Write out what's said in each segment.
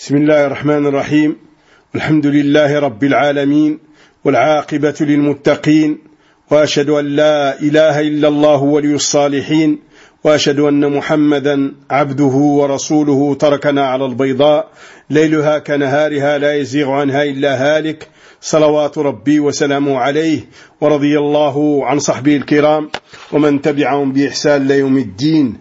بسم الله الرحمن الرحيم الحمد لله رب العالمين والعاقبة للمتقين وأشهد أن لا إله إلا الله ولي الصالحين وأشهد أن محمدا عبده ورسوله تركنا على البيضاء ليلها كنهارها لا يزيغ عنها إلا هالك صلوات ربي وسلامه عليه ورضي الله عن صحبه الكرام ومن تبعهم بإحسان ليوم الدين.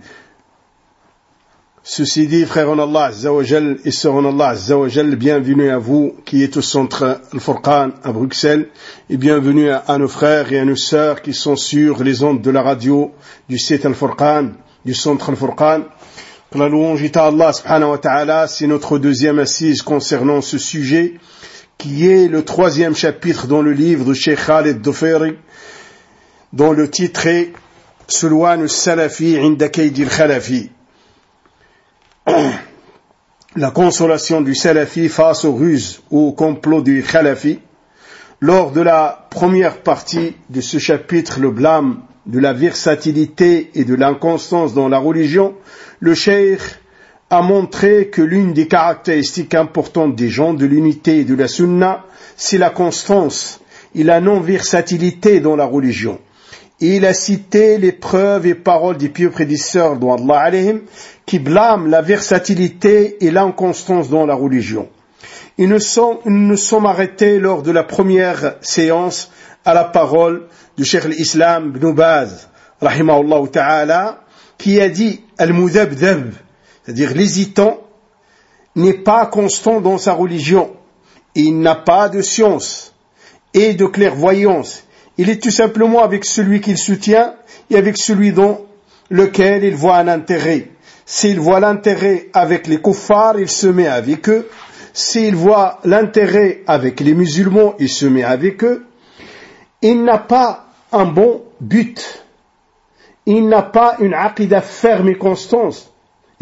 Ceci dit, frères en Allah Azza wa Jal et sœurs en Allah Azza wa Jal, bienvenue à vous qui êtes au centre Al-Furqan à Bruxelles et bienvenue à nos frères et à nos sœurs qui sont sur les ondes de la radio du site Al-Furqan, du centre Al-Furqan. Pour la louange à Allah subhanahu wa ta'ala, c'est notre deuxième assise concernant ce sujet qui est le troisième chapitre dans le livre de Cheikh Khaled Doferi dont le titre est Sulwan al-Salafi inda Kayd al-Khalafi. La consolation du Salafi face aux ruses ou au complot du Khalafi. Lors de la première partie de ce chapitre, le blâme de la versatilité et de l'inconstance dans la religion, le cheikh a montré que l'une des caractéristiques importantes des gens de l'unité et de la sunna, c'est la constance et la non-versatilité dans la religion. Et il a cité les preuves et paroles des pieux prédécesseurs d'Allah alayhim qui blâment la versatilité et l'inconstance dans la religion. Ils nous sommes arrêtés lors de la première séance à la parole du Cheikh al-Islam Ibn Baz, rahimahullah ta'ala, qui a dit al-mudabdab, c'est-à-dire l'hésitant, n'est pas constant dans sa religion. Il n'a pas de science et de clairvoyance. Il est tout simplement avec celui qu'il soutient et avec celui dans lequel il voit un intérêt. S'il voit l'intérêt avec les kuffars, il se met avec eux. S'il voit l'intérêt avec les musulmans, il se met avec eux. Il n'a pas un bon but. Il n'a pas une aqida ferme et constante.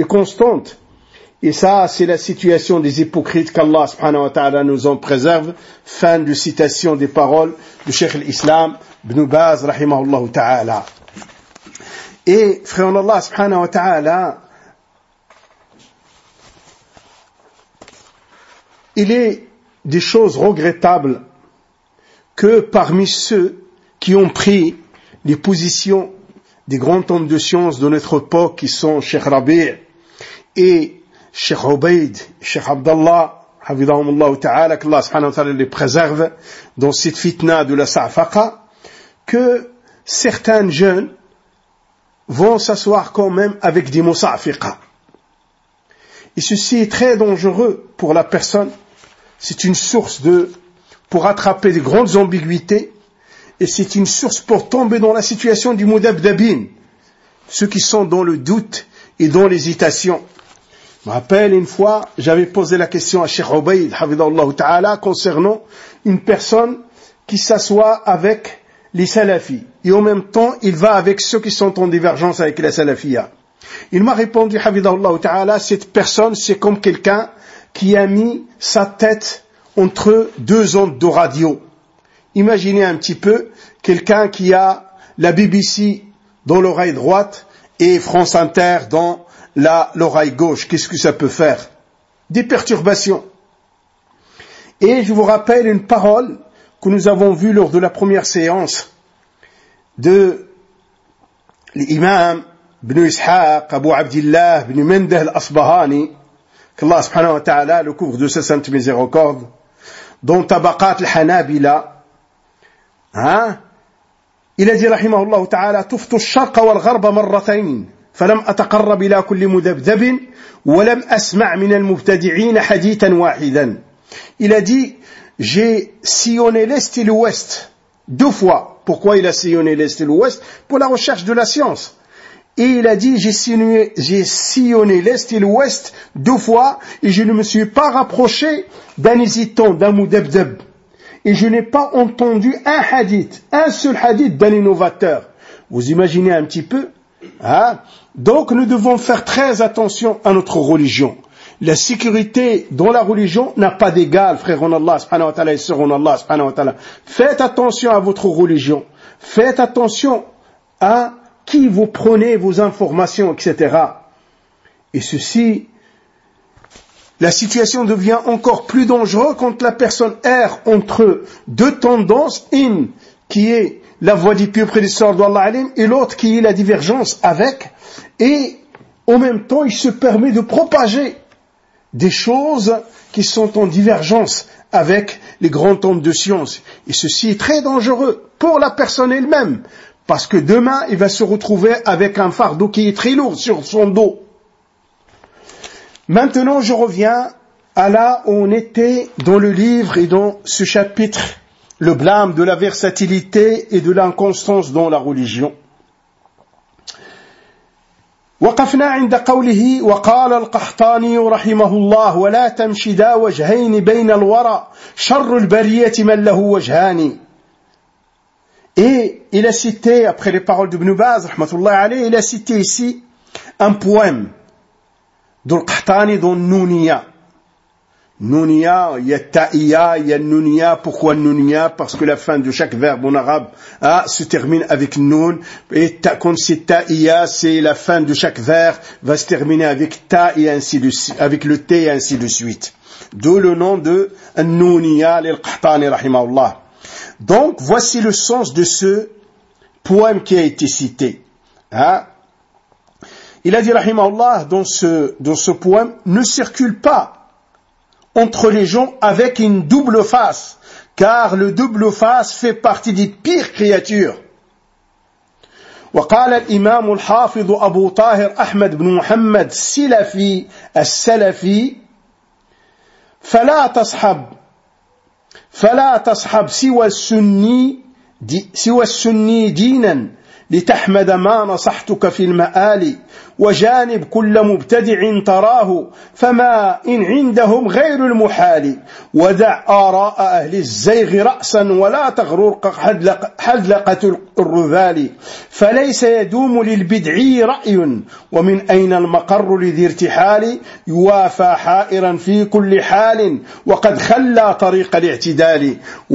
Et ça, c'est la situation des hypocrites qu'Allah subhanahu wa ta'ala nous en préserve. Fin de citation des paroles du Cheikh al-Islam Ibn Baz, rahimahullah ta'ala. Et, frère Allah subhanahu wa ta'ala, il est des choses regrettables que parmi ceux qui ont pris les positions des grands hommes de science de notre époque, qui sont Cheikh Rabi' et Cheikh Ubaid, Cheikh Abdallah, hafidahumullah ta'ala, qu'Allah subhanahu wa ta'ala les préserve dans cette fitna de la sa'faqa, que certains jeunes vont s'asseoir quand même avec des musa'fiqa. Et ceci est très dangereux pour la personne. C'est une source pour attraper des grandes ambiguïtés, et c'est une source pour tomber dans la situation du mudabdabin, ceux qui sont dans le doute et dans l'hésitation. Je me rappelle une fois, j'avais posé la question à Cheikh Ubaid, hafidahullah ta'ala, concernant une personne qui s'assoit avec les salafis, et en même temps, il va avec ceux qui sont en divergence avec la salafia. Il m'a répondu, hafidahullah ta'ala, cette personne, c'est comme quelqu'un qui a mis sa tête entre deux ondes de radio. Imaginez un petit peu quelqu'un qui a la BBC dans l'oreille droite et France Inter dans l'oreille gauche. Qu'est-ce que ça peut faire? Des perturbations. Et je vous rappelle une parole que nous avons vue lors de la première séance de l'imam Ibn Ishaq, Abu Abdillah, Ibn Mendah al-Asbahani, qu'Allah subhanahu wa ta'ala le couvre de sa sainte miséricorde, dont Tabaqat al-Hanabila, il a dit rahimahullah ta'ala, tuftu al-sharqa wal-gharba marratayn, فلم أتقرب إلى كل مذبذب ولم أسمع من المبتدعين حديثا واحدا. Il a dit, j'ai sillonné l'Est et l'Ouest 2 fois. Pourquoi il a sillonné l'Est et l'Ouest? Pour la recherche de la science. Et il a dit, j'ai sillonné l'Est et l'Ouest 2 fois et je ne me suis pas rapproché d'un hésitant, d'un mudabdab. Et je n'ai pas entendu un seul hadith d'un innovateur. Vous imaginez un petit peu? Donc nous devons faire très attention à notre religion. La sécurité dans la religion n'a pas d'égal, frères en Allah subhanahu wa ta'ala et sœurs en Allah subhanahu wa ta'ala. Faites attention à votre religion. Faites attention à qui vous prenez vos informations, etc. Et ceci la situation devient encore plus dangereuse quand la personne erre entre deux tendances, une qui est la voie du pieux prédécesseur d'Allah et l'autre qui est la divergence avec, et en même temps il se permet de propager des choses qui sont en divergence avec les grands hommes de science. Et ceci est très dangereux pour la personne elle-même, parce que demain il va se retrouver avec un fardeau qui est très lourd sur son dos. Maintenant, je reviens à là où on était dans le livre et dans ce chapitre, le blâme de la versatilité et de l'inconstance dans la religion. وقفنا عند قوله وقال القحطاني رحمه الله ولا تمشي ذا وجهين بين الورى شر البرية من له وجهان. Et il a cité, après les paroles d'Ibn Baz, rahmatullahi alayhi, il a cité ici un poème d'Al-Qahtani dans Nounia. Nounia, il y a Ta'iya, il y a Nounia. Pourquoi Nounia? Parce que la fin de chaque verbe en arabe se termine avec Noun. Et quand c'est Ta'iya, c'est la fin de chaque verbe va se terminer avec Ta et ainsi de suite, avec le T et ainsi de suite. D'où le nom de Nounia al-Qahtani rahimahullah. Donc, voici le sens de ce poème qui a été cité. Il a dit, rahimahullah, dans ce poème, ne circule pas entre les gens avec une double face, car le double face fait partie des pires créatures. وقال الإمام الحافظ أبو طاهر أحمد بن محمد السلفي السلفي فلا تصحب سوى السني دينا لتحمد ما نصحتك في المآل وجانب كل مبتدع تراه فما إن عندهم غير المحال ودع آراء أهل الزيغ رأسا ولا تغررك حذلقة الرذال فليس يدوم للبدعي رأي ومن أين المقر لذي ارتحال يوافى حائرا في كل حال وقد خلى طريق الاعتدال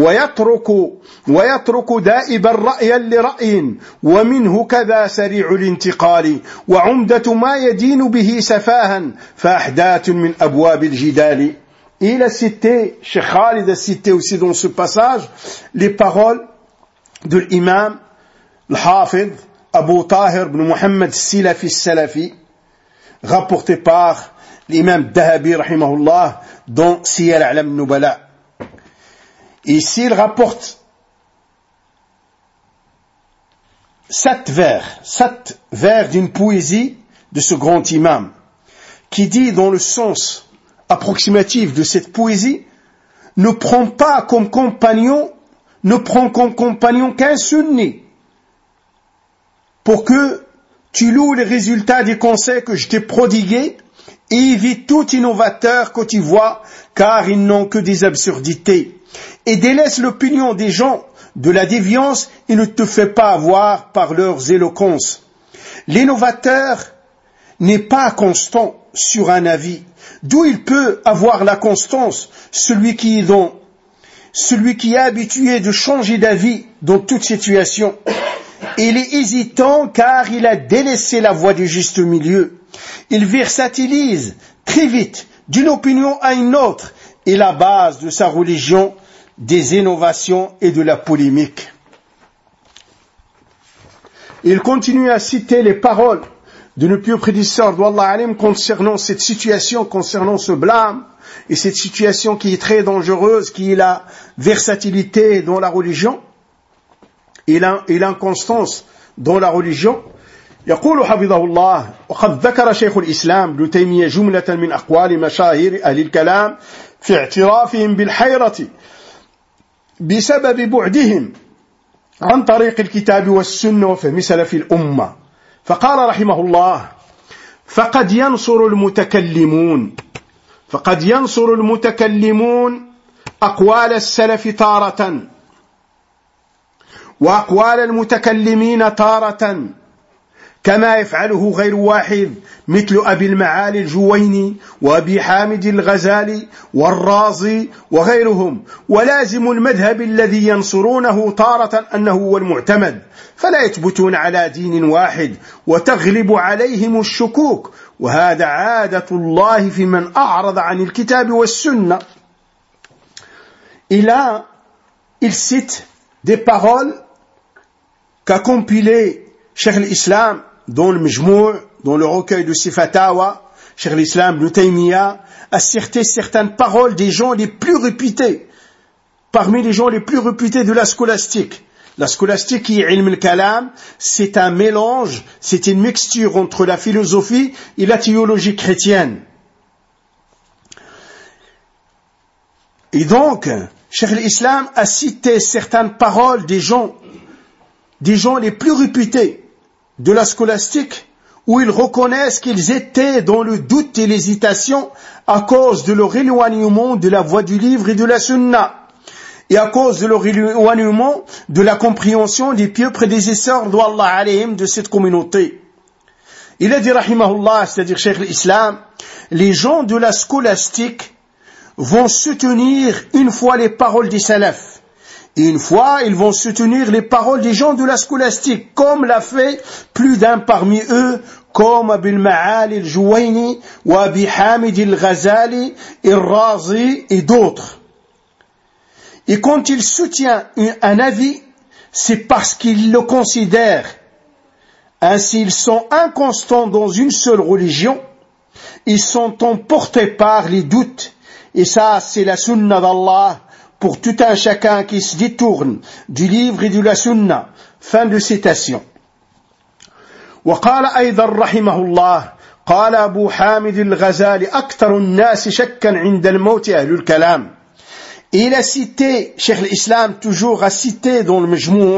ويترك دائبا رأيا لرأي ومنه كذا سريع الانتقال وعمدة ما يدين به سفاها فأحداث من أبواب الجدال. Il a cité, Cheikh Khalid a cité aussi dans ce passage les paroles de l'imam, l'Hafid, Abu Tahir ibn Muhammad Silafi Salafi, rapporté par l'imam Dahabi rahimahullah dans Siyar A'lam Nubala. Ici il rapporte 7 vers d'une poésie de ce grand imam, qui dit dans le sens approximatif de cette poésie, ne prends comme compagnon qu'un sunni, pour que tu loues les résultats des conseils que je t'ai prodigués, et évite tout innovateur que tu vois, car ils n'ont que des absurdités, et délaisse l'opinion des gens de la déviance et ne te fais pas avoir par leurs éloquences. L'innovateur n'est pas constant sur un avis, d'où il peut avoir la constance, celui qui est habitué de changer d'avis dans toute situation. Il est hésitant car il a délaissé la voie du juste milieu. Il versatilise très vite d'une opinion à une autre et la base de sa religion des innovations et de la polémique. Il continue à citer les paroles de nos pieux prédécesseurs d'Allah alim concernant cette situation, concernant ce blâme et cette situation qui est très dangereuse, qui est la versatilité dans la religion et l'inconstance dans la religion. يقول حفظه الله وقد ذكر شيخ الإسلام ابن تيمية جملة من أقوال مشاهير أهل الكلام في اعترافهم بالحيرة بسبب بعدهم عن طريق الكتاب والسنة وفهم سلف الأمة فقال رحمه الله فقد ينصر المتكلمون أقوال السلف تارة وأقوال المتكلمين تارة كما يفعله غير واحد مثل أبي المعالي الجويني وأبي حامد الغزالي والرازي وغيرهم، ولازم المذهب الذي ينصرونه تارة أنه هو المعتمد، فلا يثبتون على دين واحد وتغلب عليهم الشكوك، وهذا عادة الله في من أعرض عن الكتاب والسنة. Il cite des paroles qu'a compilé Cheikh l'Islam dans le Majmou', dans le recueil de ses fatawa. Cheikh l'Islam Ibn Taymiyyah a cité certaines paroles des gens les plus réputés, parmi les gens les plus réputés de la scolastique. La scolastique qui est ilm al-kalam, c'est un mélange, c'est une mixture entre la philosophie et la théologie chrétienne. Et donc, Cheikh l'Islam a cité certaines paroles des gens les plus réputés de la scolastique, où ils reconnaissent qu'ils étaient dans le doute et l'hésitation à cause de leur éloignement de la voie du livre et de la sunna, et à cause de leur éloignement de la compréhension des pieux prédécesseurs d'Allah alayhim de cette communauté. Il a dit rahimahullah, c'est-à-dire Cheikh l'Islam, les gens de la scolastique vont soutenir une fois les paroles des salafs, et une fois ils vont soutenir les paroles des gens de la scolastique, comme l'a fait plus d'un parmi eux, comme Abi al-Ma'ali al-Juwayni ou Abi Hamid al-Ghazali, al-Razi et d'autres. Et quand il soutient un avis, c'est parce qu'il le considère. Ainsi, ils sont inconstants dans une seule religion, ils sont emportés par les doutes. Et ça, c'est la sunna d'Allah pour tout un chacun qui se détourne du livre et de la sunna. Fin de citation. وقال أيضا رحمه الله قال أبو حامد الغزالي أكثر الناس شكا عند الموت أهل الكلام. Et il a cité, Cheikh l'Islam toujours a cité dans le Majmou',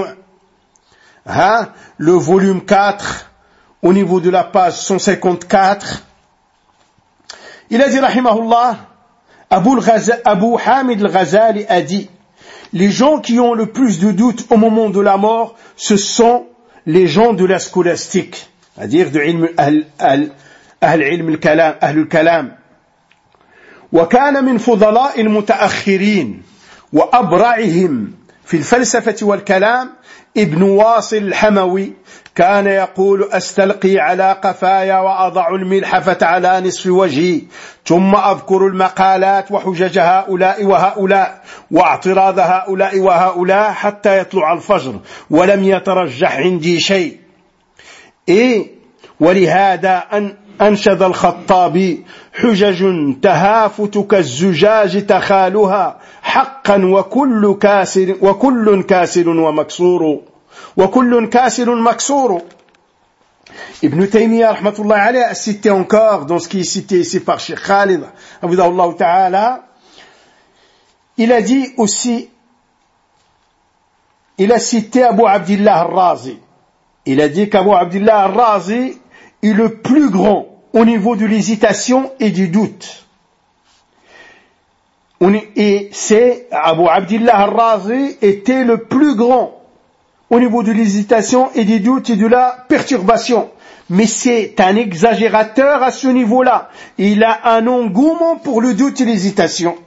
le volume 4, au niveau de la page 154, il a dit rahimahullah, Abu Hamid al-Ghazali a dit, les gens qui ont le plus de doutes au moment de la mort, ce sont les gens de la scolastique, c'est-à-dire de Ahl al-Kalam. وكان من فضلاء المتأخرين وأبرعهم في الفلسفة والكلام ابن واصل الحموي، كان يقول أستلقي على قفايا وأضع الملحفة على نصف وجهي ثم أذكر المقالات وحجج هؤلاء وهؤلاء واعتراض هؤلاء وهؤلاء حتى يطلع الفجر ولم يترجح عندي شيء. ولهذا أنشد الخطابي حجج تهافت كالزجاج تخالها حقا وكل كاسر ومكسور. Ibn Taymiyyah rahmatullah alayhi a cité encore dans ce qui est cité ici par Cheikh Khalid Abdullah Ta'ala, il a dit aussi, il a cité Abu Abdillah al-Razi. Il a dit qu'Abu Abdillah al-Razi est le plus grand au niveau de l'hésitation et du doute. Et c'est Abu Abdillah al-Razi était le plus grand au niveau de l'hésitation et du doute et de la perturbation. Mais c'est un exagérateur à ce niveau-là. Il a un engouement pour le doute et l'hésitation.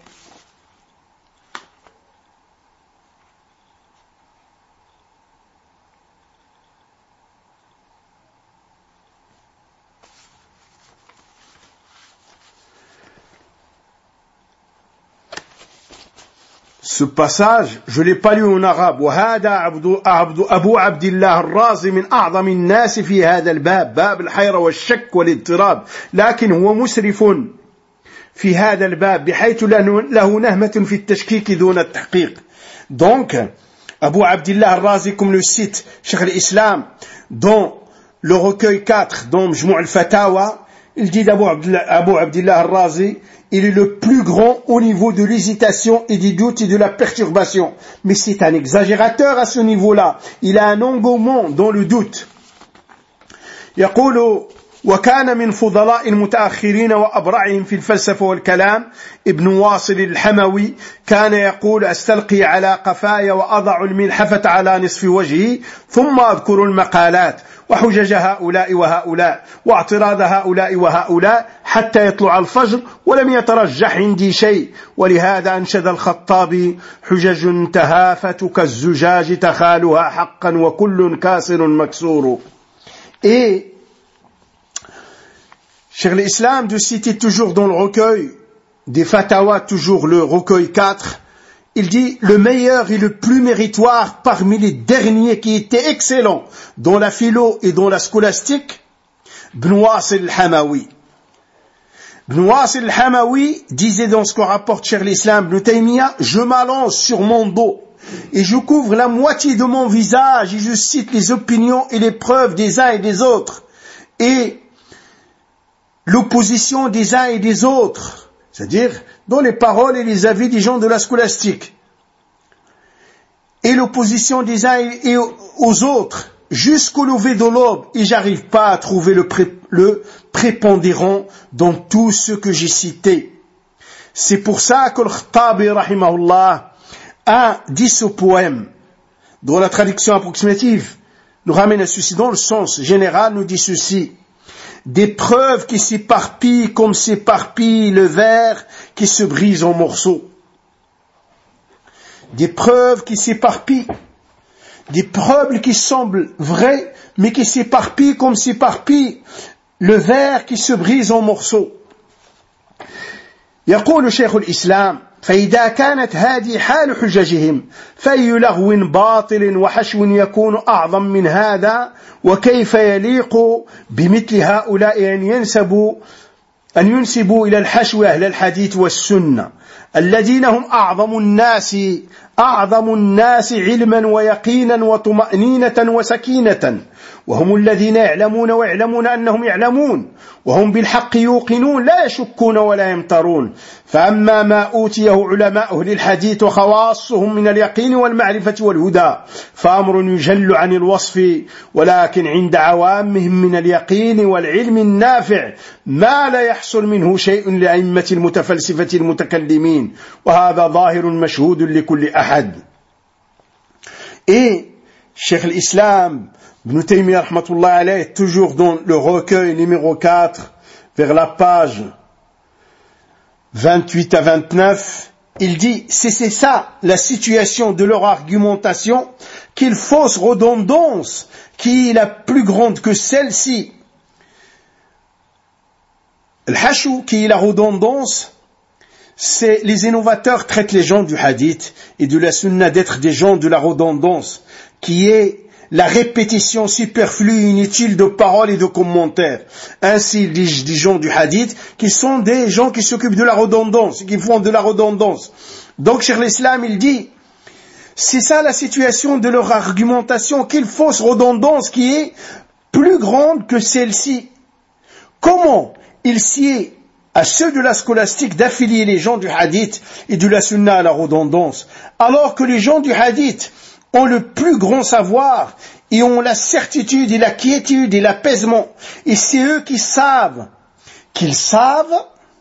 Ce passage, je l'ai pas lu en arabe. وهذا أبو عبد الله الرازي من أعظم الناس في هذا الباب، باب الحيرة والشك والاضطراب، لكن هو مسرف في هذا الباب بحيث له نهمة في التشكيك دون التحقيق. Donc, Abu Abdillah al-Razi, comme le cite Cheikh l'Islam dans le recueil 4, dans Majmou' al-Fatawa, il dit d'Abu Abdillah al-Razi, il est le plus grand au niveau de l'hésitation et du doute et de la perturbation. Mais c'est un exagérateur à ce niveau-là. Il a un engouement dans le doute. يقول وكان من فضلاء المتأخرين وأبرعهم في الفلسفة والكلام ابن واصل الحموي كان يقول أستلقي على قفاي وأضع الملحفة على نصف وجهي ثم أذكر المقالات وحجج هؤلاء وهؤلاء واعتراض هؤلاء وهؤلاء حتى يطلع الفجر ولم يترجح عندي شيء. ولهذا أنشد الخطابي حجج تهافت كالزجاج تخالها حقا وكل كاسر مكسور. Et Cheikh l'Islam de citer toujours dans le recueil des Fatawa, toujours le recueil 4, il dit le meilleur et le plus méritoire parmi les derniers qui étaient excellents dans la philo et dans la scolastique, Ibn Wasil al-Hamawi. Ibn Wasil al-Hamawi disait dans ce que rapporte Cheikh l'Islam Ibn Taymiyyah, je m'allonge sur mon dos et je couvre la moitié de mon visage et je cite les opinions et les preuves des uns et des autres et l'opposition des uns et des autres, c'est-à-dire dans les paroles et les avis des gens de la scolastique, et l'opposition des uns et aux autres, jusqu'au lever de l'aube, et j'arrive pas à trouver le prépondérant dans tout ce que j'ai cité. C'est pour ça que le Khattabi, rahimahullah, a dit ce poème, dont la traduction approximative nous ramène à ceci, dans le sens général, nous dit ceci: des preuves qui s'éparpillent comme s'éparpille le verre qui se brise en morceaux. Des preuves qui s'éparpillent, des preuves qui semblent vraies, mais qui s'éparpillent comme s'éparpille le verre qui se brise en morceaux. يقول شيخ الإسلام: فإذا كانت هذه حال حججهم فأي لغو باطل وحشو يكون أعظم من هذا وكيف يليق بمثل هؤلاء أن ينسبوا إلى الحشو أهل الحديث والسنة الذين هم أعظم الناس علما ويقينا وطمأنينة وسكينة وهم الذين يعلمون ويعلمون أنهم يعلمون وهم بالحق يوقنون لا يشكون ولا يمترون. فأما ما أوتيه علماء أهل الحديث وخواصهم من اليقين والمعرفة والهدى فأمر يجل عن الوصف ولكن عند عوامهم من اليقين والعلم النافع ما لا يحصل منه شيء لأئمة المتفلسفة المتكلمين وهذا ظاهر مشهود لكل أحد. Et Cheikh l'Islam Ibn Taymiyyah rahmatullah alayh, toujours dans le recueil numéro 4, vers la page 28 à 29, il dit, c'est ça la situation de leur argumentation, qu'il fausse redondance qui est la plus grande que celle-ci. Le hachou, qui est la redondance, c'est les innovateurs traitent les gens du hadith et de la sunna d'être des gens de la redondance, qui est la répétition superflue et inutile de paroles et de commentaires. Ainsi, les gens du hadith, qui sont des gens qui s'occupent de la redondance, qui font de la redondance. Donc, Cheikh l'Islam, il dit, c'est ça la situation de leur argumentation, qu'il fausse redondance qui est plus grande que celle-ci. Comment il sied à ceux de la scolastique d'affilier les gens du hadith et de la sunna à la redondance, alors que les gens du hadith ont le plus grand savoir et ont la certitude et la quiétude et l'apaisement. Et c'est eux qui savent qu'ils savent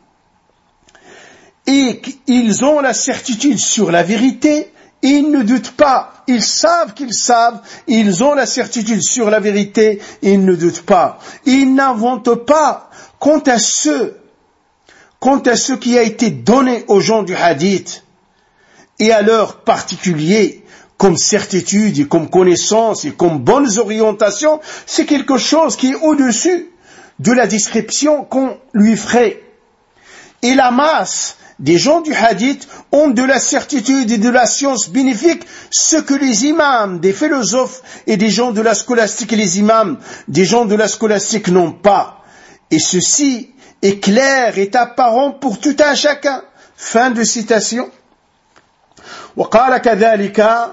et qu'ils ont la certitude sur la vérité et ils ne doutent pas. Ils savent qu'ils savent et ils ont la certitude sur la vérité et ils ne doutent pas. Ils n'inventent pas quant à ce qui a été donné aux gens du hadith et à leurs particuliers comme certitude et comme connaissance et comme bonnes orientations, c'est quelque chose qui est au-dessus de la description qu'on lui ferait. Et la masse des gens du hadith ont de la certitude et de la science bénéfique, ce que les imams des philosophes et des gens de la scolastique et les imams des gens de la scolastique n'ont pas. Et ceci est clair, est apparent pour tout un chacun. Fin de citation. وقال كذلك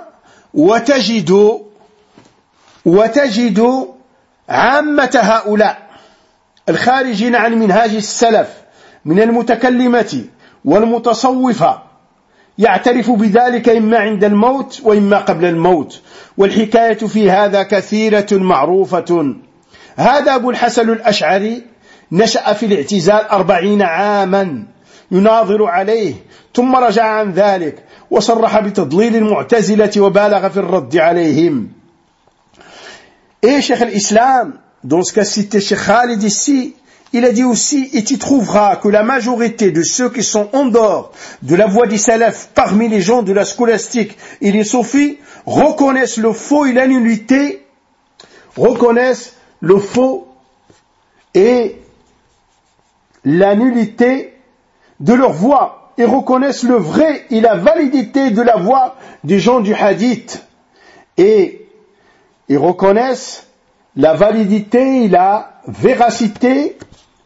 وتجد عامة هؤلاء الخارجين عن منهاج السلف من المتكلمة والمتصوفة يعترف بذلك إما عند الموت وإما قبل الموت والحكاية في هذا كثيرة معروفة هذا أبو الحسن الأشعري نشأ في الاعتزال 40 عاما يناظر عليه ثم رجع عن ذلك وصرح بتضليل المعتزلة وبالغ في الرد عليهم. Et Cheikh l'Islam, dans ce qu'a cité Cheikh Khalid ici, il a dit aussi, et tu trouveras que la majorité de ceux qui sont en dehors de la voie des salafs parmi les gens de la scolastique et les soufis reconnaissent le faux et la nullité, reconnaissent le faux et la nullité de leur voie et reconnaissent le vrai et la validité de la voie des gens du hadith et ils reconnaissent la validité et la véracité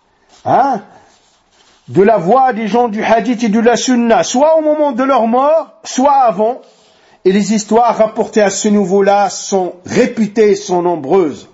de la voie des gens du hadith et de la sunna, soit au moment de leur mort, soit avant. Et les histoires rapportées à ce niveau-là sont réputées, sont nombreuses.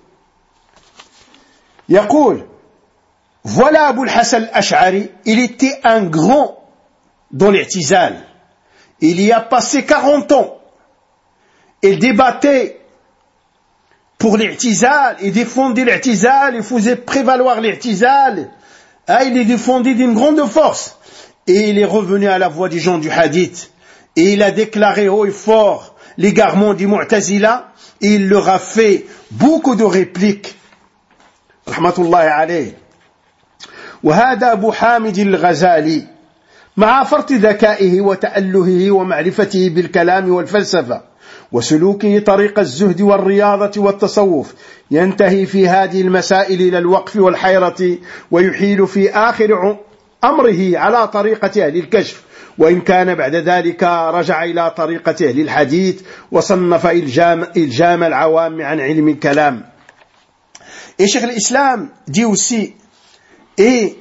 Yaqul, voilà Abu al-Hasan al-Ash'ari, il était un grand dans l'I'tizal. Il y a passé 40 ans. Il débattait pour l'I'tizal, il défendait l'I'tizal, il faisait prévaloir l'I'tizal. Il est défendu d'une grande force. Et il est revenu à la voie des gens du hadith. Et il a déclaré haut et fort l'égarement du Mu'tazila. Et il leur a fait beaucoup de répliques. Rahmatullahi alayh. وهذا أبو حامد الغزالي مع فرط ذكائه وتألهه ومعرفته بالكلام والفلسفة وسلوكه طريق الزهد والرياضة والتصوف ينتهي في هذه المسائل إلى الوقف والحيرة ويحيل في آخر أمره على طريقة أهل الكشف وإن كان بعد ذلك رجع إلى طريقة أهل الحديث وصنف إلجام العوام عن علم الكلام. Et Cheikh l'Islam dit aussi, et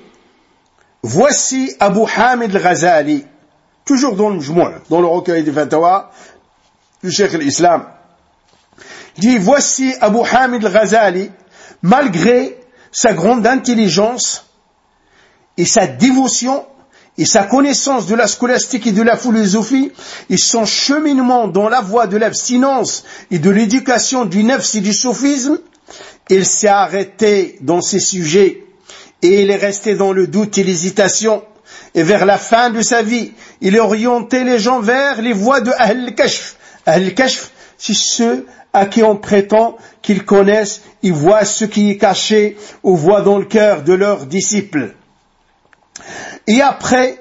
voici Abu Hamid al-Ghazali, toujours dans le Jmu', dans le recueil des Fatawa du Cheikh l'Islam, dit voici Abu Hamid al-Ghazali, malgré sa grande intelligence et sa dévotion et sa connaissance de la scolastique et de la philosophie et son cheminement dans la voie de l'abstinence et de l'éducation du nefs et du soufisme, il s'est arrêté dans ces sujets et il est resté dans le doute et l'hésitation. Et vers la fin de sa vie, il a orienté les gens vers les voies de Ahl al-Kashf. Ahl al-Kashf, c'est ceux à qui on prétend qu'ils connaissent, ils voient ce qui est caché ou voient dans le cœur de leurs disciples. Et après,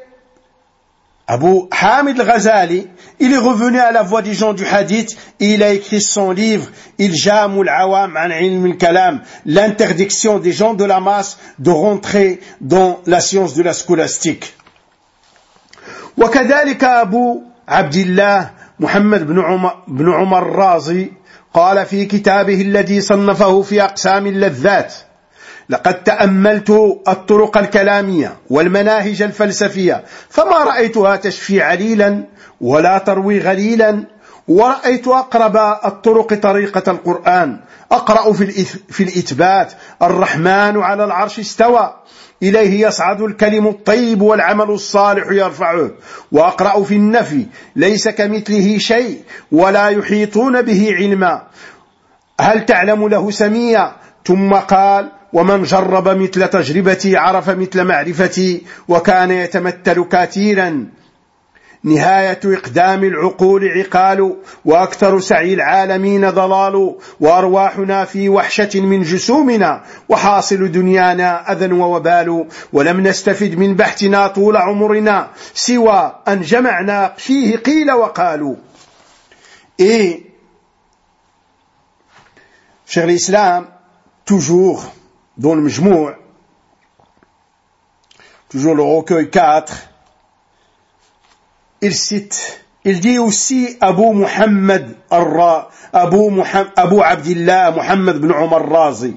Abu Hamid al-Ghazali, il est revenu à la voie des gens du hadith et il a écrit son livre Iljam al-Awam an ilm al-Kalam, l'interdiction des gens de la masse de rentrer dans la science de la scolastique. وكذلك أبو عبد الله محمد بن عمر الرازي قال في كتابه الذي صنفه في أقسام اللذات لقد تأملت الطرق الكلامية والمناهج الفلسفية فما رأيتها تشفي عليلا ولا تروي غليلا ورأيت أقرب الطرق طريقة القرآن أقرأ في الإثبات الرحمن على العرش استوى إليه يصعد الكلم الطيب والعمل الصالح يرفعه وأقرأ في النفي ليس كمثله شيء ولا يحيطون به علما هل تعلم له سميا ثم قال ومن جرب مثل تجربتي عرف مثل معرفتي وكان يتمثل كثيرا نهاية إقدام العقول عقال وأكثر سعي العالمين ضلال وأرواحنا في وحشة من جسومنا وحاصل دنيانا أذى ووبال ولم نستفد من بحثنا طول عمرنا سوى أن جمعنا فيه قيل وقالوا. Et Cheikh l'Islam, toujours dans le Majmou', toujours le recueil 4, il cite, il dit aussi Abu Abdillah Muhammad bin Umar Razi.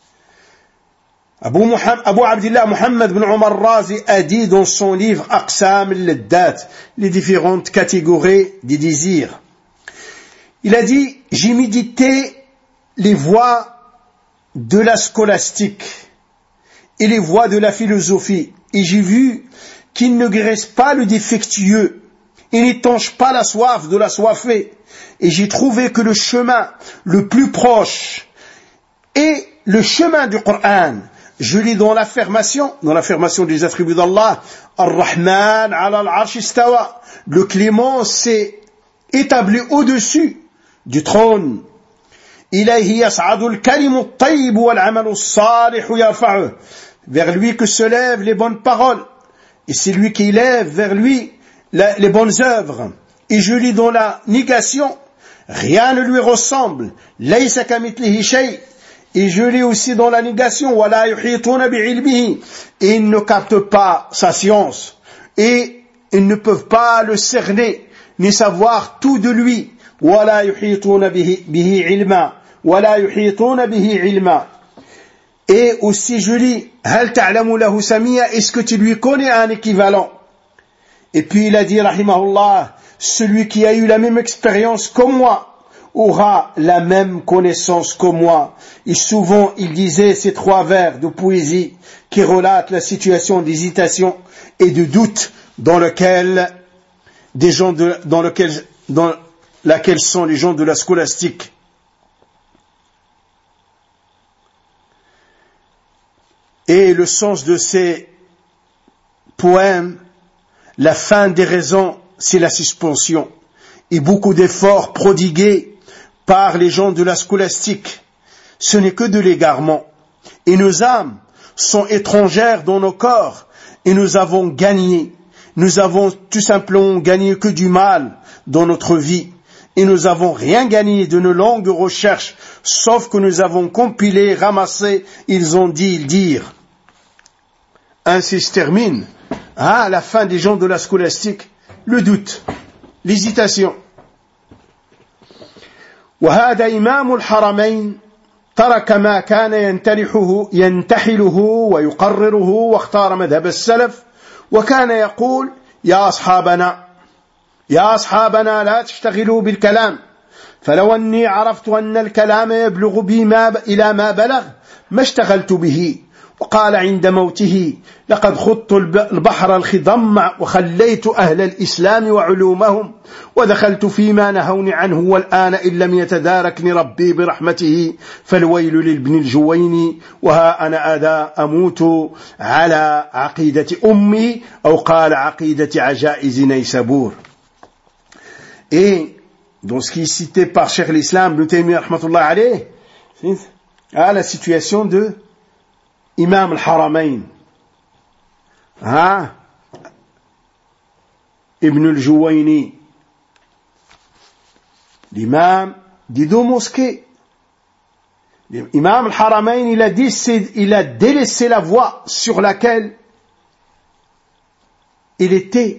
Abu Abdillah Muhammad bin Umar Razi a dit dans son livre Aqsam al-Laddat, les différentes catégories des désirs. Il a dit, j'ai médité les voies de la scolastique et les voies de la philosophie et j'ai vu qu'ils ne guérissent pas le défectueux et n'étanchent pas la soif de la soifée et j'ai trouvé que le chemin le plus proche et le chemin du Coran, je lis dans l'affirmation des attributs d'Allah, Ar-Rahman ala al-Arsh istawa, le clément s'est établi au-dessus du trône. Ilayhi yas'adu al-kalimu at-tayyib wal-'amalu as-salih yarfa'uhu, vers lui que se lèvent les bonnes paroles, et c'est lui qui lève vers lui les bonnes œuvres. Et je lis dans la négation, rien ne lui ressemble, laysa kamithlihi shay'. Et je lis aussi dans la négation, wala yuhituna bi'ilmihi, et ils ne captent pas sa science, et ils ne peuvent pas le cerner, ni savoir tout de lui. Wala yuhituna bihi ilma, wala yuhituna bihi ilma. Et aussi je lis, hal ta'lamu lahu samia, est-ce que tu lui connais un équivalent? Et puis il a dit, rahimahullah, celui qui a eu la même expérience que moi aura la même connaissance que moi. Et souvent, il disait ces 3 vers de poésie qui relatent la situation d'hésitation et de doute dans laquelle sont les gens de la scolastique. Et le sens de ces poèmes, la fin des raisons, c'est la suspension. Et beaucoup d'efforts prodigués par les gens de la scolastique, ce n'est que de l'égarement. Et nos âmes sont étrangères dans nos corps, et nous avons gagné. Nous avons tout simplement gagné que du mal dans notre vie. Et nous n'avons rien gagné de nos longues recherches, sauf que nous avons compilé, ramassé, ils ont dit, ils dirent. Ainsi se termine, à la fin des gens de la scolastique, le doute, l'hésitation. وهذا إمام الحرمين ترك ما كان ينتحله ويقرره واختار مذهب السلف وكان يقول يا أصحابنا لا تشتغلوا بالكلام فلو أني عرفت أن الكلام يبلغ بي إلى ما بلغ ما اشتغلت به. وقال عند موته لقد خضت البحر الخضم وخليت أهل الإسلام وعلومهم ودخلت فيما نهوني عنه والآن إن لم يتداركني ربي برحمته فالويل للابن الجويني وها أنا أذا أموت على عقيدة أمي أو قال عقيدة عجائز نيسابور. Et dans ce qui est cité par Cheikh l'Islam, Ibn Taymiyyah rahmatullah alayh, à la situation de Imam al-Haramain, Ibn al-Juwayni, l'imam des 2 mosquées. Imam al-Haramain, il a délaissé la voie sur laquelle il était,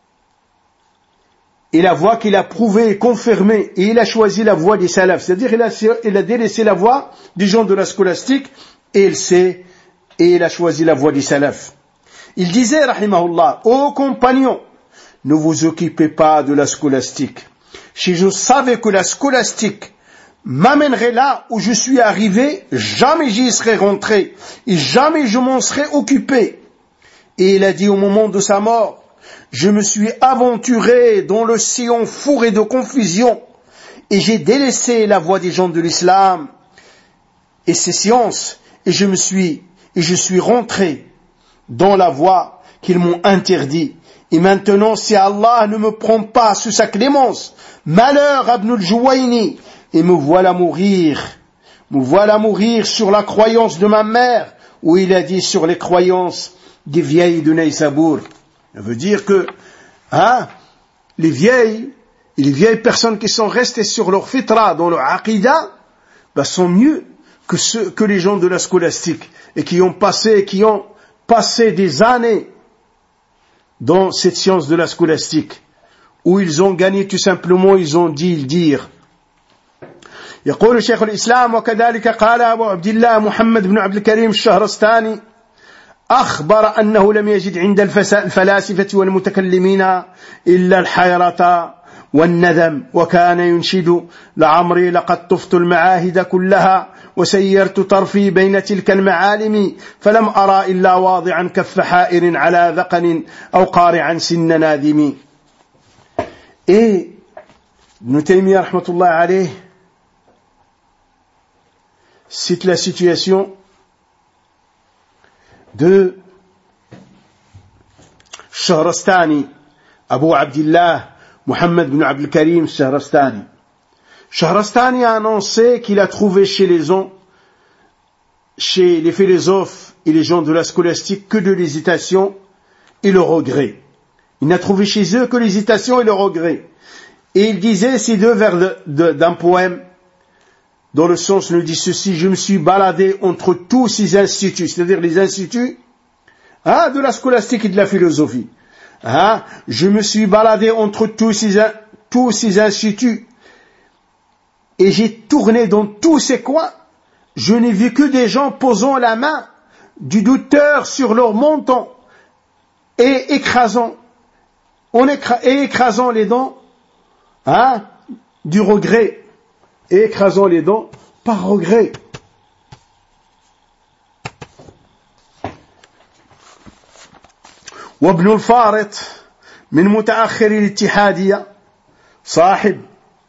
et la voie qu'il a prouvée et confirmée, et il a choisi la voie des salafs, c'est-à-dire il a délaissé la voie des gens de la scolastique, et il a choisi la voie des salafs. Il disait, rahimahullah, ô compagnons, ne vous occupez pas de la scolastique. Si je savais que la scolastique m'amènerait là où je suis arrivé, jamais j'y serais rentré, et jamais je m'en serais occupé. Et il a dit au moment de sa mort, je me suis aventuré dans l'océan fourré de confusion, et j'ai délaissé la voie des gens de l'islam et ses sciences, et je suis rentré dans la voie qu'ils m'ont interdit. Et maintenant, si Allah ne me prend pas sous sa clémence, malheur à Ibn al-Juwayni, et me voilà mourir sur la croyance de ma mère, où il a dit sur les croyances des vieilles de Naïsabour. Ça veut dire que les vieilles personnes qui sont restées sur leur fitra, dans leur aqidah, sont mieux que les gens de la scolastique, et qui ont passé des années dans cette science de la scolastique, où ils ont gagné tout simplement, ils ont dit, ils dirent. يقول شيخ الإسلام وكذلك قال أبو عبد الله محمد بن عبد الكريم الشهرستاني أخبر أنه لم يجد عند الفلاسفة والمتكلمين إلا الحيرة والندم وكان ينشد لعمري لقد طفت المعاهد كلها وسيرت طرفي بين تلك المعالم فلم أرى إلا واضعا كف حائر على ذقن أو قارعا سن نادم. Et Ibn Taymiyyah rahmatullah alayh cite la situation de Shahrastani, Abu Abdillah Muhammad bin Abdul Karim Shahrastani. Shahrastani a annoncé qu'il a trouvé chez les philosophes et les gens de la scolastique que de l'hésitation et le regret. Il n'a trouvé chez eux que l'hésitation et le regret. Et il disait ces deux vers d'un poème, dans le sens, il dit ceci: je me suis baladé entre tous ces instituts, c'est-à-dire les instituts de la scolastique et de la philosophie. Je me suis baladé entre tous ces instituts et j'ai tourné dans tous ces coins. Je n'ai vu que des gens posant la main du douteur sur leur menton et écrasant les dents du regret, et écrasant les dents par regret. وابن الفارط من متأخر الاتحادية صاحب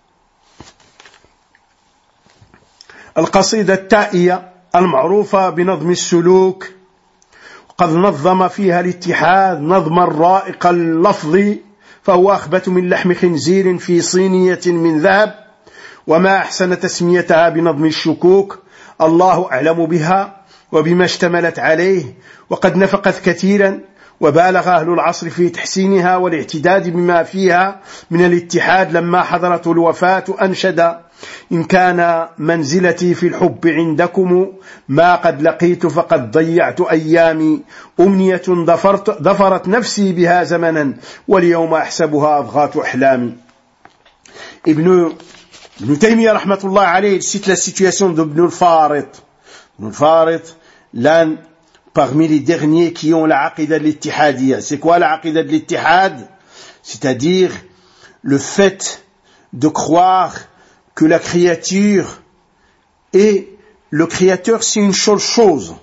القصيدة التائية المعروفة بنظم السلوك، قد نظم فيها الاتحاد نظما رائق اللفظ، فهو أخبث من لحم خنزير في صينية من ذهب، وما أحسن تسميتها بنظم الشكوك، الله أعلم بها وبما اشتملت عليه، وقد نفقت كثيرا وبالغ أهل العصر في تحسينها والاعتداد بما فيها من الاتحاد لما حضرته الوفاة أنشد: إن كان منزلتي في الحب عندكم ما قد لقيت فقد ضيعت أيامي، أمنية ظفرت نفسي بها زمنا واليوم أحسبها أضغاث أحلامي. Ibn Taymiyyah rahmatullah alayhi cite la situation d'Ibn al-Farid. Ibn al-Farid, l'un parmi les derniers qui ont la aqidah de l'ittihadiyya. C'est quoi la aqidah de l'ittihad? C'est-à-dire le fait de croire que la créature et le créateur c'est une seule chose.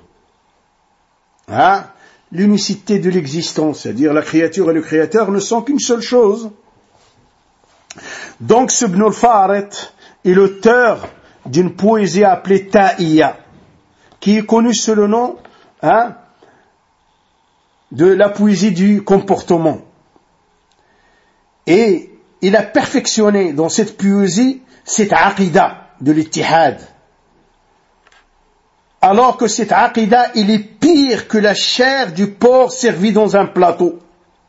L'unicité de l'existence, c'est-à-dire la créature et le créateur ne sont qu'une seule chose. Donc ce Ibn al-Farid est l'auteur d'une poésie appelée Ta'iyya, qui est connue sous le nom de la poésie du comportement. Et il a perfectionné dans cette poésie cette aqidah de l'ittihad. Alors que cette aqidah, il est pire que la chair du porc servie dans un plateau.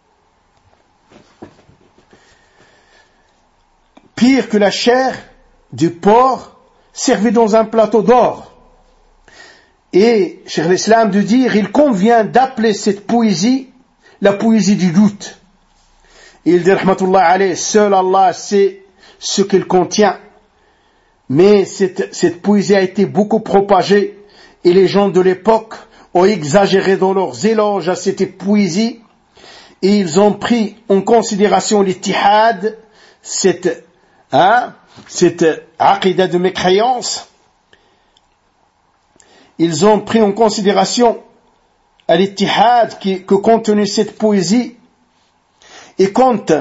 Pire que la chair du porc servie dans un plateau d'or. Et, Cheikh l'Islam de dire, il convient d'appeler cette poésie la poésie du doute. Et il dit, rahmatullah alayh, seul Allah sait ce qu'elle contient. Mais cette poésie a été beaucoup propagée et les gens de l'époque ont exagéré dans leurs éloges à cette poésie et ils ont pris en considération l'ittihad, cette aqidah de mécréance. Ils ont pris en considération à l'ittihad que contenait cette poésie, et quand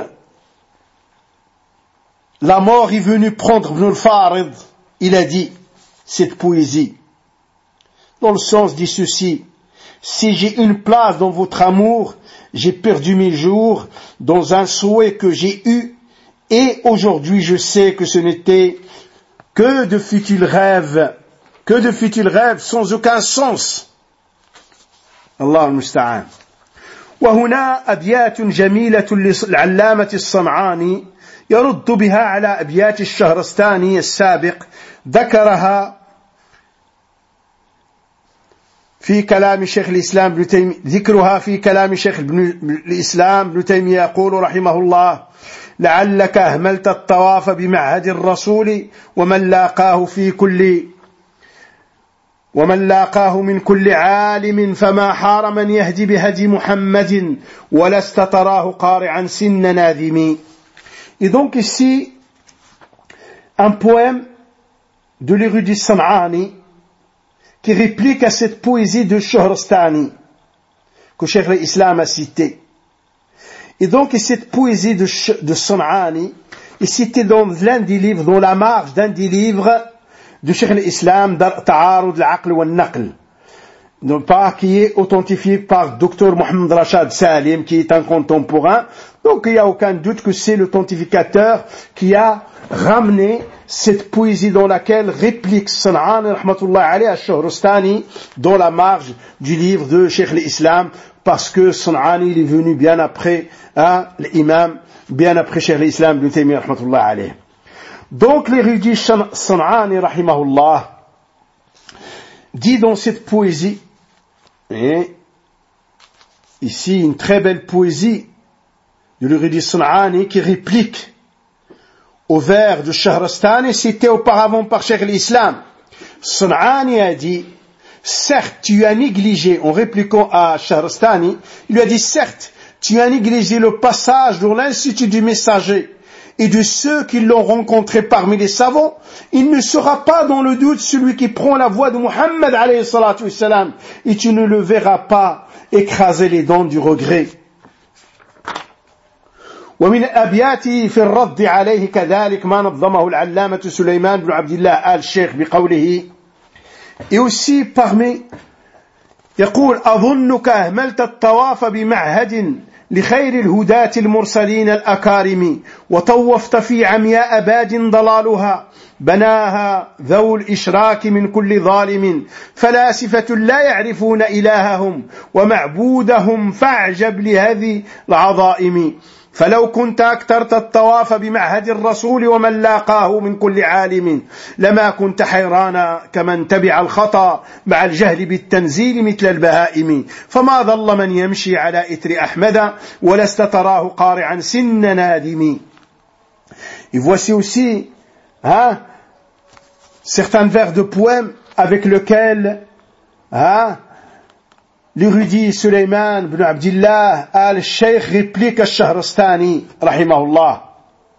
la mort est venue prendre Ibn al-Farid, il a dit cette poésie dans le sens dit ceci: si j'ai une place dans votre amour, j'ai perdu mes jours dans un souhait que j'ai eu, et aujourd'hui je sais que ce n'était que de futiles rêves sans aucun sens. Allah al-Musta'an. وهنا أبيات جميلة للعلامة الصنعاني يرد بها على أبيات الشهرستاني السابق، ذكرها في كلام شيخ الإسلام ابن تيمية، ذكرها في كلام شيخ الإسلام ابن تيمية يقول رحمه الله: لعلك أهملت الطواف بمعهد الرسول ومن لاقاه من كل عالم فما حار من يهدي بهدي محمد ولست تراه قارعا سن ناذمي. Et donc ici, un poème de l'érudit San'ani qui réplique à cette poésie de Shahrastani que Cheikh l'Islam a citée. Et donc cette poésie de San'ani est citée dans l'un des livres, dans la marge d'un des livres de Cheikh al-Islam, Ta'arud al-Aql wa al-Naql, non pas qui est authentifié par Dr Mohamed Rachad Salim, qui est un contemporain. Donc il n'y a aucun doute que c'est l'authentificateur qui a ramené cette poésie dans laquelle réplique San'ani rahmatullah alayhi al-Shahrastani dans la marge du livre de Cheikh al-Islam, parce que San'ani il est venu bien après l'imam, bien après Cheikh al-Islam Ibn Taymiyyah rahmatullah alayhi. Donc l'érudit San'ani rahimahullah dit dans cette poésie, et ici une très belle poésie de l'érudit San'ani qui réplique au vers de Shahrastani cité auparavant par Cheikh al-Islam. San'ani a dit, certes tu as négligé, en répliquant à Shahrastani, il lui a dit, certes tu as négligé le passage dans l'institut du messager et de ceux qui l'ont rencontré parmi les savants, il ne sera pas dans le doute celui qui prend la voie de Muhammad alayhi salatu wassalam, et tu ne le verras pas écraser les dents du regret. ومن أبياته في الرد عليه كذلك ما نظمه العلامة سليمان بن عبد الله آل الشيخ بقوله et aussi parmi يقول أظنك أهملت الطواف بمعهد لخير الهداة المرسلين الأكارم وطوفت في عمياء باد ضلالها بناها ذو الإشراك من كل ظالم فلاسفة لا يعرفون إلههم ومعبودهم فاعجب لهذه العظائم فلو كنت أكثرت الطواف بمعهد الرسول ومن لاقاه من كل عالم لما كنت حيرانا كمن تبع الخطأ مع الجهل بالتنزيل مثل البهائم فما ظل من يمشي على إثر أحمد ولست تراه قارعا سن نادم. Et voici aussi certains vers de poèmes avec lesquels l'érudit Suleiman ibn Abdillah al-Sheikh réplique à Shahrastani, rahimahullah.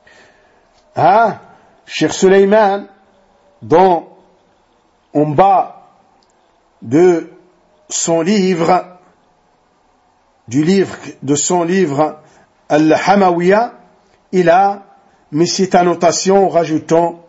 Cheikh Suleiman, en bas de son livre, Al-Hamawiya, il a mis cette annotation en rajoutant,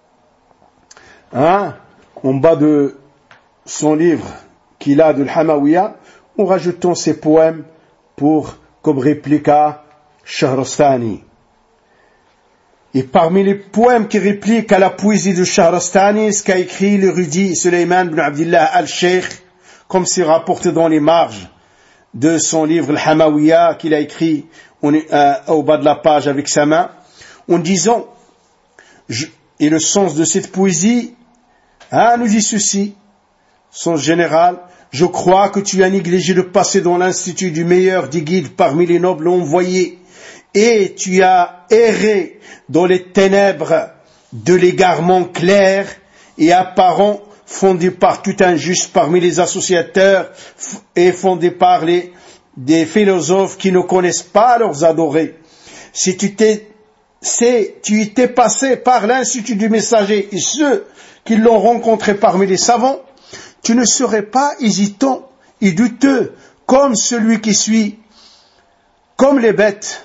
en bas de son livre qu'il a de l'Hamawiya, en rajoutant ses poèmes comme réplique à Shahrastani. Et parmi les poèmes qui répliquent à la poésie de Shahrastani, ce qu'a écrit l'érudit Suleiman ibn Abdillah al-Sheikh, comme c'est rapporté dans les marges de son livre Al-Hamawiya qu'il a écrit au bas de la page avec sa main, en disant, et le sens de cette poésie nous dit ceci, sens général: je crois que tu as négligé de passer dans l'institut du meilleur des guides parmi les nobles envoyés, et tu as erré dans les ténèbres de l'égarement clair et apparent, fondé par tout injuste parmi les associateurs et fondé par des philosophes qui ne connaissent pas leurs adorés. Si tu étais passé par l'institut du messager et ceux qui l'ont rencontré parmi les savants, tu ne serais pas hésitant et douteux comme celui qui suit, comme les bêtes,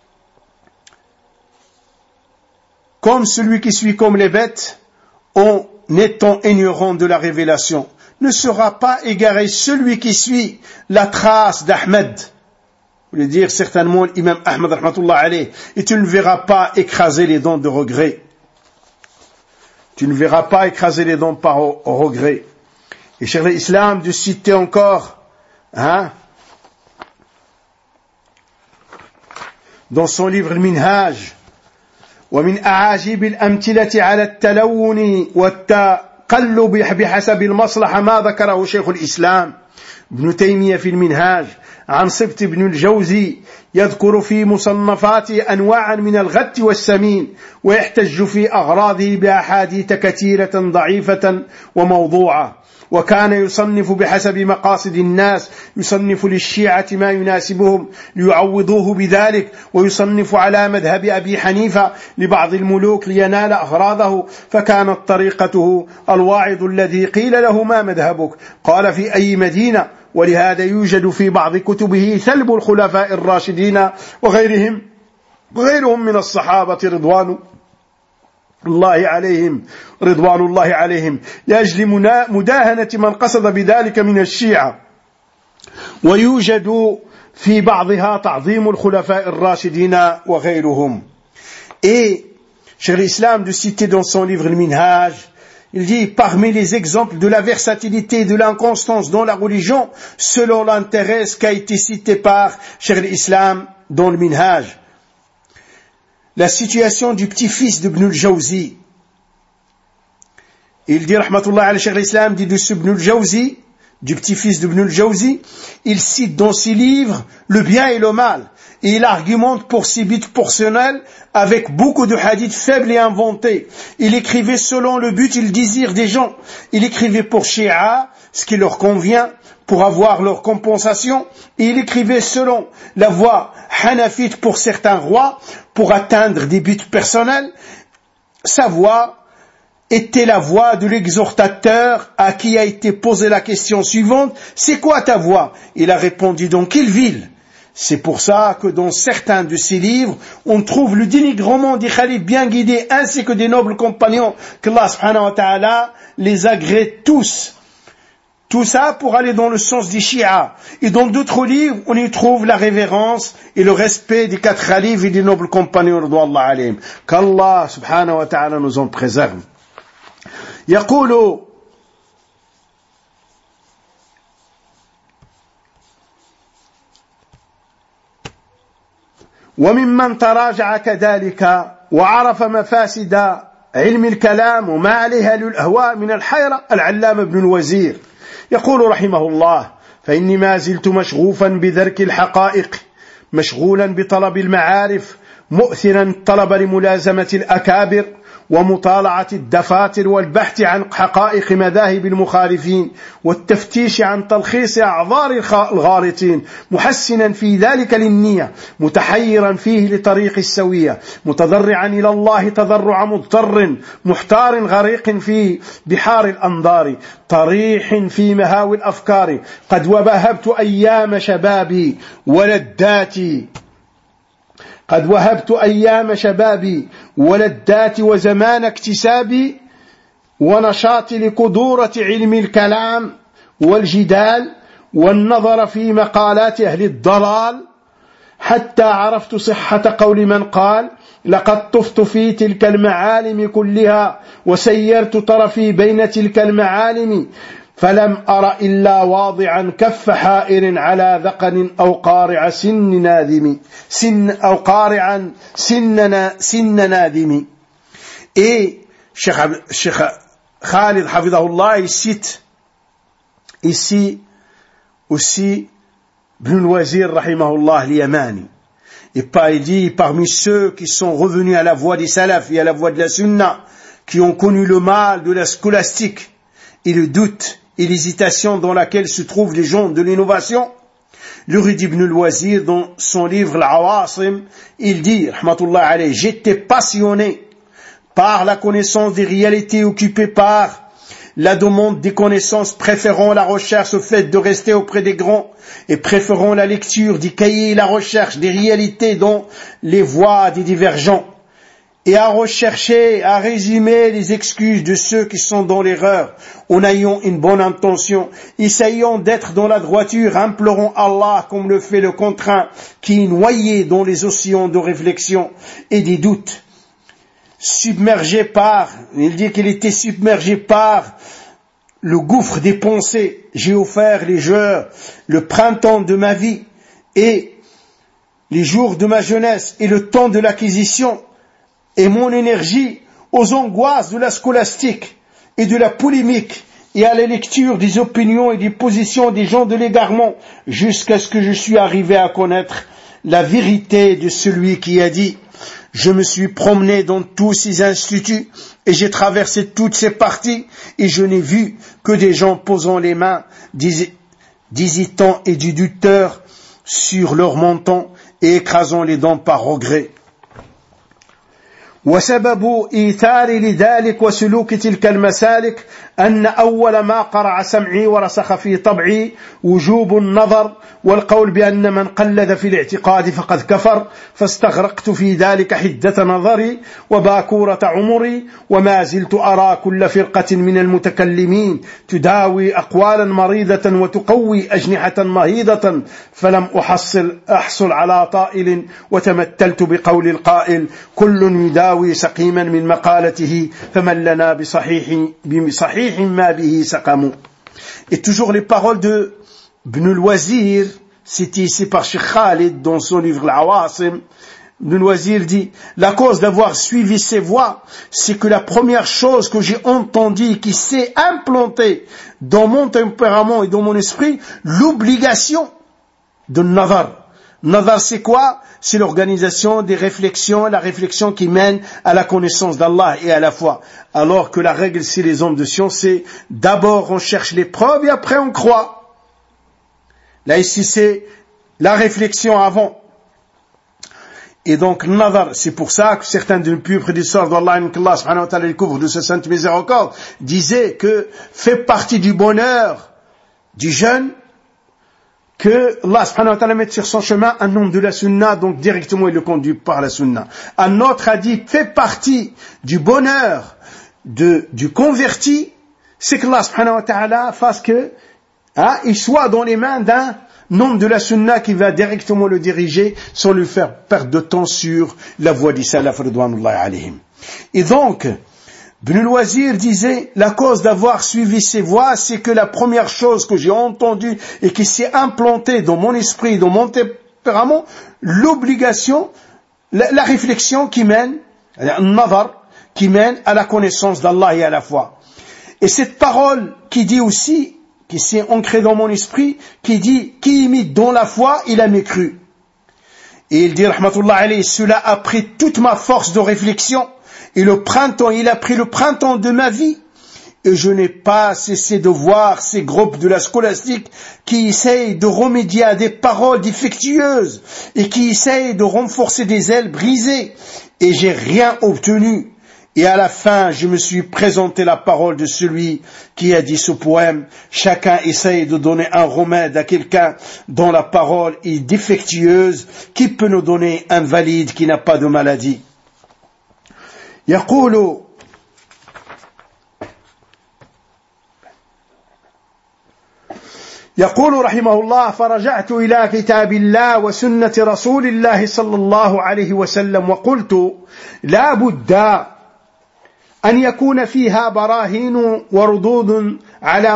en étant ignorant de la révélation. Ne sera pas égaré celui qui suit la trace d'Ahmed, vous voulez dire certainement l'imam Ahmed rahmatullah alayh, et tu ne verras pas écraser les dents de regret. Tu ne verras pas écraser les dents par regret. Et Cheikh l'Islam de citer encore, dans son livre Al-Minhaj, ومن أعاجيب الأمثلة على التلون والتقلب بحسب المصلحة ما ذكره شيخ الإسلام ابن تيمية في المنهاج عن سبط بن الجوزي، يذكر في مصنفاته أنواعا من الغث والسمين، ويحتج في أغراضه بأحاديث كثيرة ضعيفة وموضوعة. وكان يصنف بحسب مقاصد الناس، يصنف للشيعة ما يناسبهم ليعوضوه بذلك، ويصنف على مذهب أبي حنيفة لبعض الملوك لينال أغراضه، فكانت طريقته الواعظ الذي قيل له ما مذهبك قال في أي مدينة، ولهذا يوجد في بعض كتبه سلب الخلفاء الراشدين وغيرهم من الصحابة رضوان الله عليهم رضوان الله عليهم لأجل مداهنة من قصد بذلك من الشيعة ويوجد في بعضها تعظيم الخلفاء الراشدين وغيرهم. Et Cheikh l'Islam de citer dans son livre le Minhaj, il dit parmi les exemples de la versatilité et de l'inconstance dans la religion selon l'intérêt qui a été cité par Cheikh l'Islam dans le Minhaj, la situation du petit-fils d'Ibn al-Jawzi. Il dit rahmatullah alayhi, Cheikh l'Islam dit de ce Ibn al-Jawzi, du petit-fils d'Ibn al-Jawzi, il cite dans ses livres le bien et le mal, et il argumente pour ses buts personnels avec beaucoup de hadiths faibles et inventés. Il écrivait selon le but et le désir des gens. Il écrivait pour Shia, ce qui leur convient, pour avoir leur compensation, et il écrivait selon la voie hanafite pour certains rois, pour atteindre des buts personnels. Sa voix était la voix de l'exhortateur à qui a été posée la question suivante: c'est quoi ta voix? Il a répondu: dans quelle ville? C'est pour ça que dans certains de ses livres, on trouve le dénigrement des khalifes bien guidés ainsi que des nobles compagnons, qu'Allah subhanahu wa ta'ala les agrée tous. Tout ça pour aller dans le sens des Shia. Et dans d'autres livres, on y trouve la révérence et le respect des 4 khalifes et des nobles compagnons, radouallahu alayhim. Qu'Allah subhanahu wa ta'ala nous en préserve. يقول وممن تراجع كذلك وعرف مفاسد علم الكلام وما عليها للأهواء من الحيرة العلامة ابن الوزير يقول رحمه الله: فإني ما زلت مشغوفا بذرك الحقائق مشغولا بطلب المعارف مؤثرا طلب لملازمة الأكابر ومطالعة الدفاتر والبحث عن حقائق مذاهب المخالفين والتفتيش عن تلخيص أعذار الغارطين محسنا في ذلك للنية متحيرا فيه لطريق السوية متضرعا إلى الله تضرع مضطر محتار غريق في بحار الأنظار طريح في مهاوي الأفكار قد وهبت أيام شبابي ولداتي قد وهبت أيام شبابي ولداتي وزمان اكتسابي ونشاطي لقدورة علم الكلام والجدال والنظر في مقالات أهل الضلال حتى عرفت صحة قول من قال: لقد طفت في تلك المعالم كلها وسيرت طرفي بين تلك المعالم فلم أر إلا واضعا كف حائر على ذقن أو قارع سن نادم أو قارعا سن نادم. Et Cheikh Khalid Hafidahullah, il cite ici aussi Ibn al-Wazir Rahimahullah al-Yamani. Et il dit parmi ceux qui sont revenus à la voie des salafs et à la voie de la sunna, qui ont connu le mal de la scolastique et le doute et l'hésitation dans laquelle se trouvent les gens de l'innovation, l'Uridi ibn al-Wazir, dans son livre Al-Awasim, il dit, rahmatullah alayh, j'étais passionné par la connaissance des réalités, occupé par la demande des connaissances, préférant la recherche au fait de rester auprès des grands et préférant la lecture des cahiers et la recherche des réalités dans les voies des divergents, et à rechercher, à résumer les excuses de ceux qui sont dans l'erreur, en ayant une bonne intention, essayant d'être dans la droiture, implorant Allah comme le fait le contraint, qui est noyé dans les océans de réflexion et des doutes. Il dit qu'il était submergé par le gouffre des pensées. J'ai offert les heures, le printemps de ma vie et les jours de ma jeunesse et le temps de l'acquisition et mon énergie aux angoisses de la scolastique et de la polémique et à la lecture des opinions et des positions des gens de l'égarement, jusqu'à ce que je suis arrivé à connaître la vérité de celui qui a dit: je me suis promené dans tous ces instituts et j'ai traversé toutes ces parties et je n'ai vu que des gens posant les mains, d'hésitants et du douteurs sur leur menton et écrasant les dents par regret. وسبب إيثار لذلك وسلوك تلك المسالك أن أول ما قرع سمعي ورسخ في طبعي وجوب النظر والقول بأن من قلد في الاعتقاد فقد كفر، فاستغرقت في ذلك حدة نظري وباكورة عمري، وما زلت أرى كل فرقة من المتكلمين تداوي أقوالا مريضة وتقوي أجنحة مهيضة، فلم أحصل على طائل، وتمثلت بقول القائل: كل يداوي سقيما من مقالته، فمن لنا بصحيح ما به سقم. Et toujours les paroles de Ibn al-Wazir, citées ici par Cheikh Khalid dans son livre Al-Awasim. Ibn al-Wazir dit: la cause d'avoir suivi ces voies, c'est que la première chose que j'ai entendue qui s'est implantée dans mon tempérament et dans mon esprit, l'obligation de nazar. Nazar, c'est quoi? C'est l'organisation des réflexions, la réflexion qui mène à la connaissance d'Allah et à la foi. Alors que la règle, c'est les hommes de science, c'est d'abord on cherche les preuves et après on croit. Là ici, c'est la réflexion avant. Et donc, nazar, c'est pour ça que certains de nos plus prédécesseurs d'Allah, qu'Allah subhanahu wa ta'ala le couvre de sa sainte miséricorde, disaient que fait partie du bonheur du jeune que Allah subhanahu wa ta'ala mette sur son chemin un homme de la sunna, donc directement il le conduit par la sunna. Un autre a dit, fait partie du bonheur du converti, c'est que Allah subhanahu wa ta'ala fasse que il soit dans les mains d'un homme de la sunna qui va directement le diriger sans lui faire perdre de temps sur la voie des salaf ridwanullahi alayhim. Et donc, Ibn al-Wazir disait, la cause d'avoir suivi ces voies, c'est que la première chose que j'ai entendue et qui s'est implantée dans mon esprit, dans mon tempérament, l'obligation, la réflexion qui mène, nazar, qui mène à la connaissance d'Allah et à la foi. Et cette parole qui dit aussi, qui s'est ancrée dans mon esprit, qui dit, qui imite dans la foi, il a mécru. Et il dit, rahmatullah alayhi, cela a pris toute ma force de réflexion. Et le printemps, il a pris le printemps de ma vie. Et je n'ai pas cessé de voir ces groupes de la scolastique qui essayent de remédier à des paroles défectueuses et qui essayent de renforcer des ailes brisées. Et j'ai rien obtenu. Et à la fin, je me suis présenté la parole de celui qui a dit ce poème. Chacun essaye de donner un remède à quelqu'un dont la parole est défectueuse. Qui peut nous donner un valide qui n'a pas de maladie? يقول رحمه الله: فرجعت إلى كتاب الله وسنة رسول الله صلى الله عليه وسلم وقلت: لا بد أن يكون فيها براهين وردود على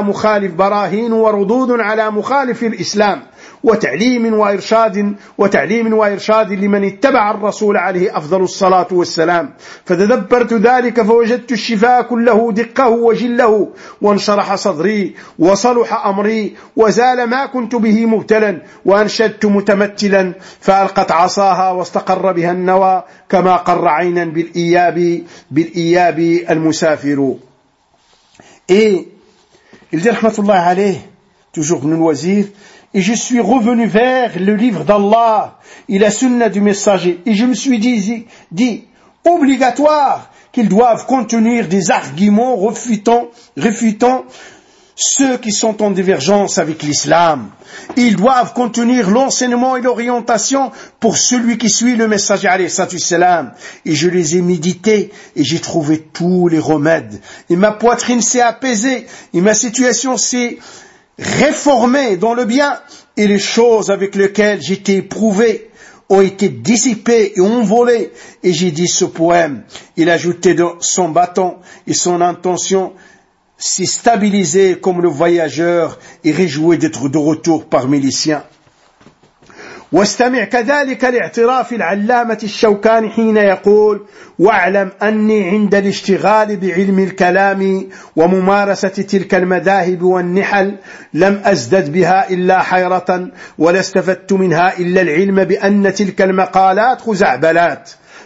مخالف الإسلام وتعليم وإرشاد لمن اتبع الرسول عليه أفضل الصلاة والسلام. فتدبرت ذلك فوجدت الشفاء كله دقه وجله، وانشرح صدري وصلح أمري وزال ما كنت به مبتلا، وأنشدت متمثلا فألقت عصاها واستقر بها النوى كما قر عينا بالإياب المسافر. Et il dit rahmatullah alayh, toujours Ibn al-Wazir, et je suis revenu vers le livre d'Allah et la sunna du messager, et je me suis dit obligatoire qu'ils doivent contenir des arguments réfutant ceux qui sont en divergence avec l'islam. Ils doivent contenir l'enseignement et l'orientation pour celui qui suit le messager alayhi salatu wassalam. Et je les ai médités et j'ai trouvé tous les remèdes. Et ma poitrine s'est apaisée et ma situation s'est réformée dans le bien, et les choses avec lesquelles j'étais éprouvé ont été dissipées et envolées. Et j'ai dit ce poème. Il ajoutait de son bâton et son intention s'est stabilisé comme le voyageur et réjoui d'être de retour parmi les siens. واستمع كذلك لاعتراف العلامة الشوكاني حين يقول: واعلم أني عند الاشتغال بعلم الكلام وممارسة تلك المذاهب والنحل لم أزدد بها إلا حيرة، ولا استفدت منها إلا العلم بأن تلك المقالات خزعبلات،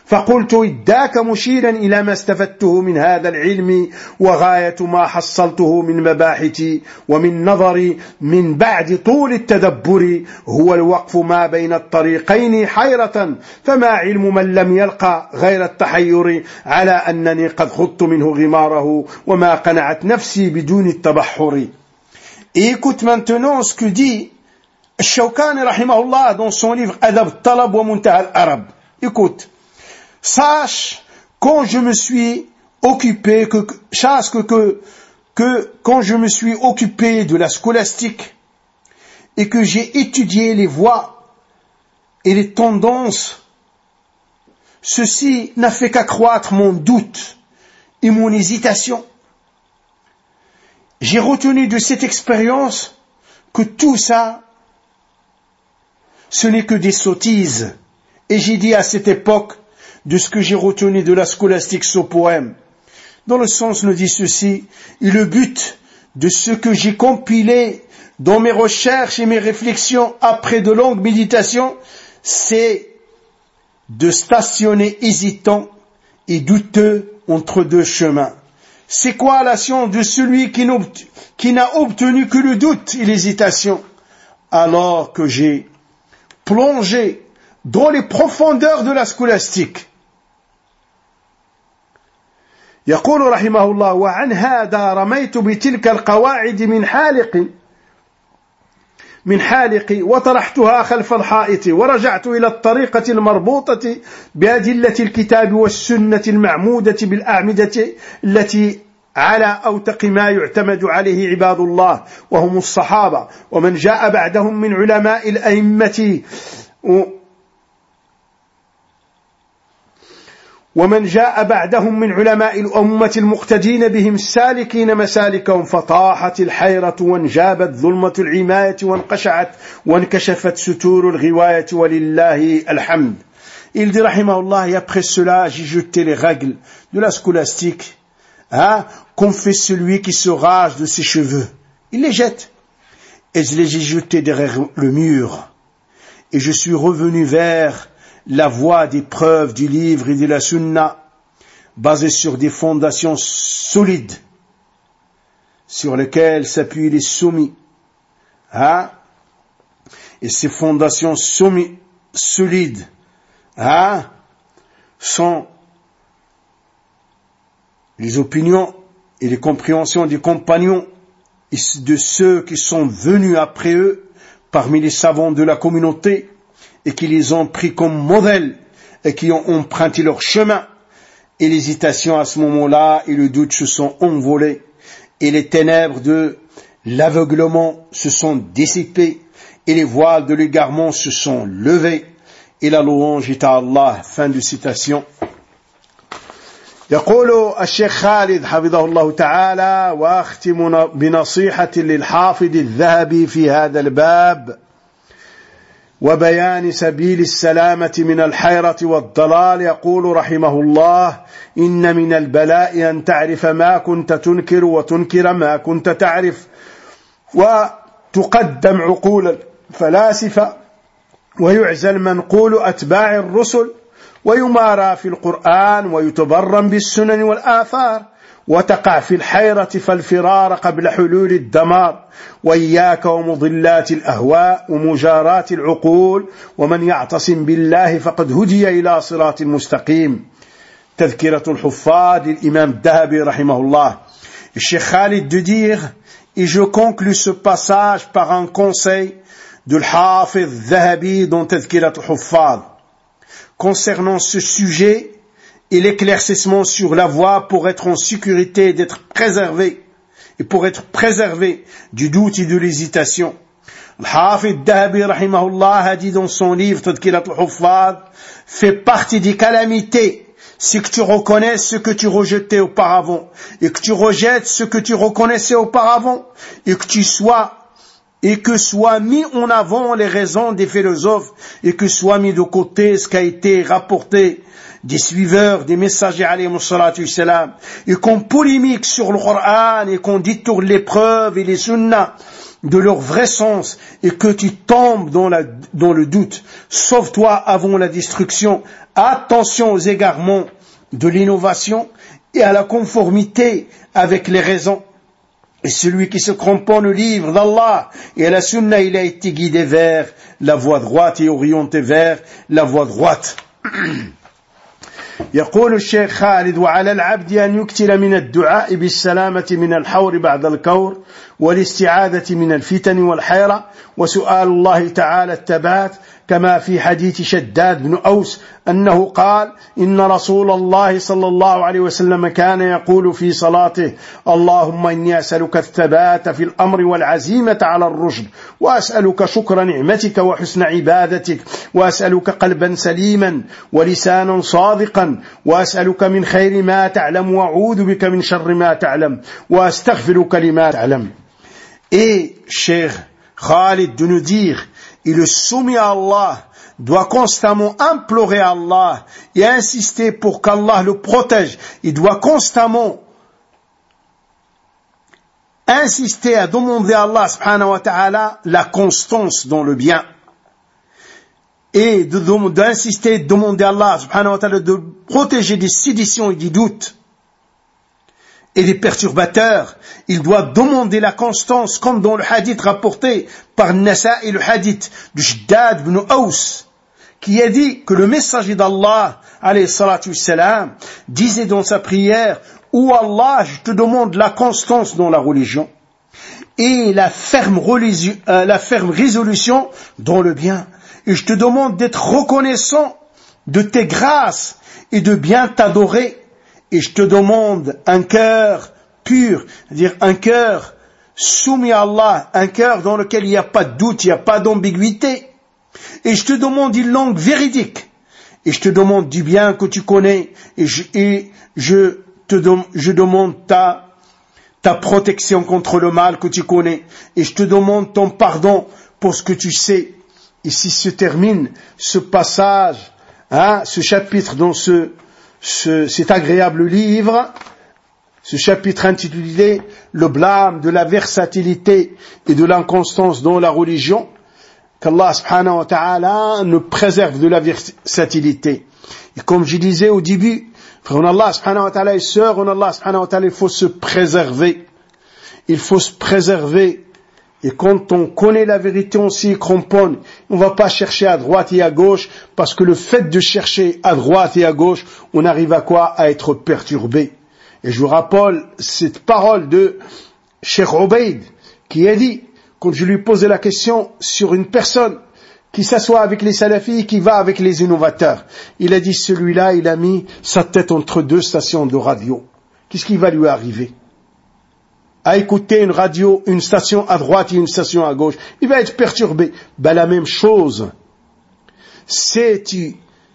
فقلت إداك مشيرا إلى ما استفدته من هذا العلم وغاية ما حصلته من مباحثي ومن نظري من بعد طول التدبر هو الوقف ما بين الطريقين حيرة فما علم من لم يلقى غير التحير على أنني قد خضت منه غماره وما قنعت نفسي بدون التبحر. Et écoute maintenant ce que dit Shawkani rahimahullah dans son livre Adab Talab wa Muntaha al-Arab. Écoute, sache quand je me suis occupé quand je me suis occupé de la scolastique et que j'ai étudié les voies et les tendances, ceci n'a fait qu'accroître mon doute et mon hésitation. J'ai retenu de cette expérience que tout ça, ce n'est que des sottises. Et j'ai dit à cette époque, de ce que j'ai retenu de la scolastique ce poème, dans le sens nous dit ceci, et le but de ce que j'ai compilé dans mes recherches et mes réflexions après de longues méditations, c'est de stationner hésitant et douteux entre deux chemins. C'est quoi la science de celui qui n'a obtenu que le doute et l'hésitation, alors que j'ai plongé dans les profondeurs de la scolastique. يقول رحمه الله وعن هذا رميت بتلك القواعد من حالقي وطرحتها خلف الحائط ورجعت إلى الطريقة المربوطة بأدلة الكتاب والسنة المعمودة بالأعمدة التي على أوتق ما يعتمد عليه عباد الله وهم الصحابة ومن جاء بعدهم من علماء الأئمة ومن جاء بعدهم من علماء الأمة المقتدين بهم السالكين مسالكهم فطاحت الحيرة وانجابت ظلمة العماية وانكشفت ستور الغواية ولله الحمد. Il dit rahimahullah, et après cela j'ai jeté les règles de la scolastique, comme fait celui qui se rase de ses cheveux. Il les jette. Et je les ai jetés derrière le mur. Et je suis revenu vers la voie des preuves du livre et de la sunna, basée sur des fondations solides, sur lesquelles s'appuient les soumis. Et ces fondations solides sont les opinions et les compréhensions des compagnons et de ceux qui sont venus après eux parmi les savants de la communauté et qui les ont pris comme modèles et qui ont emprunté leur chemin. Et l'hésitation à ce moment-là et le doute se sont envolés et les ténèbres de l'aveuglement se sont dissipées et les voiles de l'égarement se sont levés et la louange est à Allah. Fin de citation. يقول الشيخ خالد حفظه الله تعالى واختم بنصيحة للحافظ الذهبي في هذا الباب وبيان سبيل السلامة من الحيرة والضلال. يقول رحمه الله إن من البلاء أن تعرف ما كنت تنكر وتنكر ما كنت تعرف وتقدم عقول الفلاسفة ويعزل منقول أتباع الرسل ويمارى في القرآن ويتبرم بالسنن والآثار وتقع في الحيرة فالفرار قبل حلول الدمار وإياك ومضلات الأهواء ومجارات العقول ومن يعتصم بالله فقد هدي إلى صراط مستقيم. تذكرة الحفاظ للإمام الذهبي رحمه الله. Cheikh Khalid de dire, et je conclus ce passage par un conseil de l'Hafiz Zahabi dans Tadhkirat al-Huffaz concernant ce sujet et l'éclaircissement sur la voie pour être en sécurité, d'être préservé et pour être préservé du doute et de l'hésitation. Al-Hafiz Zahabi rahimahullah a dit dans son livre Tadhkirat al-Huffaz, fait partie des calamités c'est que tu reconnais ce que tu rejetais auparavant et que tu rejettes ce que tu reconnaissais auparavant et que soit mis en avant les raisons des philosophes et que soit mis de côté ce qui a été rapporté des suiveurs, des messagers alayhi salatu wassalam et qu'on polémique sur le Coran et qu'on détourne les preuves et les sunnas de leur vrai sens et que tu tombes dans le doute. Sauve-toi avant la destruction. Attention aux égarements de l'innovation et à la conformité avec les raisons. Et celui qui se cramponne au livre d'Allah et à la sunna, il a été guidé vers la voie droite et orienté vers la voie droite. يقول الشيخ خالد: وعلى العبد أن يكثر من الدعاء بالسلامة من الحور بعد الكور والاستعاذة من الفتن والحيرة وسؤال الله تعالى الثبات، كما في حديث شداد بن أوس أنه قال: إن رسول الله صلى الله عليه وسلم كان يقول في صلاته: اللهم إني أسألك الثبات في الأمر والعزيمة على الرشد، وأسألك شكر نعمتك وحسن عبادتك، وأسألك قلبا سليما ولسانا صادقا، وأسألك من خير ما تعلم وأعوذ بك من شر ما تعلم وأستغفرك لما تعلم. Et cher Khalid de nous dire, il le soumis à Allah, doit constamment implorer Allah et insister pour qu'Allah le protège. Il doit constamment insister à demander à Allah subhanahu wa ta'ala la constance dans le bien. Et d'insister, de demander à Allah subhanahu wa ta'ala de protéger des séditions et des doutes et des perturbateurs. Il doit demander la constance, comme dans le hadith rapporté par Nasa'i, le hadith du Shaddad ibn Aws, qui a dit que le messager d'Allah, alayhi salatu wassalam, disait dans sa prière: Ô Allah, je te demande la constance dans la religion et la ferme résolution dans le bien. Et je te demande d'être reconnaissant de tes grâces et de bien t'adorer. Et je te demande un cœur pur, c'est-à-dire un cœur soumis à Allah, un cœur dans lequel il n'y a pas de doute, il n'y a pas d'ambiguïté. Et je te demande une langue véridique. Et je te demande du bien que tu connais. Et je demande ta protection contre le mal que tu connais. Et je te demande ton pardon pour ce que tu sais. Ici se termine ce passage, ce chapitre dans cet agréable livre, ce chapitre intitulé « Le blâme de la versatilité et de l'inconstance dans la religion ». Qu'Allah subhanahu wa ta'ala nous préserve de la versatilité. Et comme je disais au début, frère en Allah subhanahu wa ta'ala et sœurs en Allah subhanahu wa ta'ala, il faut se préserver. Il faut se préserver. Et quand on connaît la vérité, on s'y cramponne. On ne va pas chercher à droite et à gauche, parce que le fait de chercher à droite et à gauche, on arrive à quoi? À être perturbé. Et je vous rappelle cette parole de Cheikh Ubaid, qui a dit, quand je lui posais la question sur une personne qui s'assoit avec les salafis, qui va avec les innovateurs, il a dit, celui-là, il a mis sa tête entre deux stations de radio. Qu'est-ce qui va lui arriver? À écouter une radio, une station à droite et une station à gauche, il va être perturbé. Ben, la même chose. Tu